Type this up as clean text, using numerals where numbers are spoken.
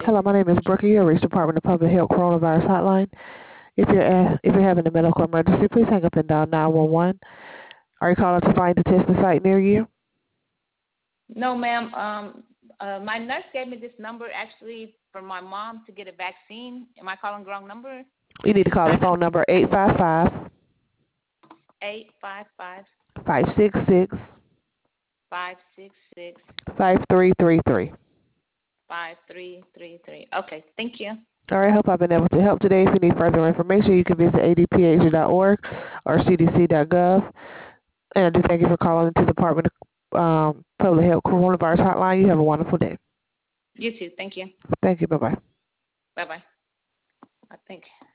Hello, my name is Brooke. You have reached Department of Public Health Coronavirus Hotline. If you're having a medical emergency, please hang up and dial 911. Are you calling to find a testing site near you? No, ma'am. My nurse gave me this number actually for my mom to get a vaccine. Am I calling the wrong number? You need to call the phone number 855 855 566 566 5333. 5333. Okay, thank you. All right, I hope I've been able to help today. If you need further information, you can visit adph.org or cdc.gov. And I do thank you for calling into the Department of Public Health Coronavirus Hotline. You have a wonderful day. You too. Thank you. Thank you. Bye-bye. Bye-bye. I think.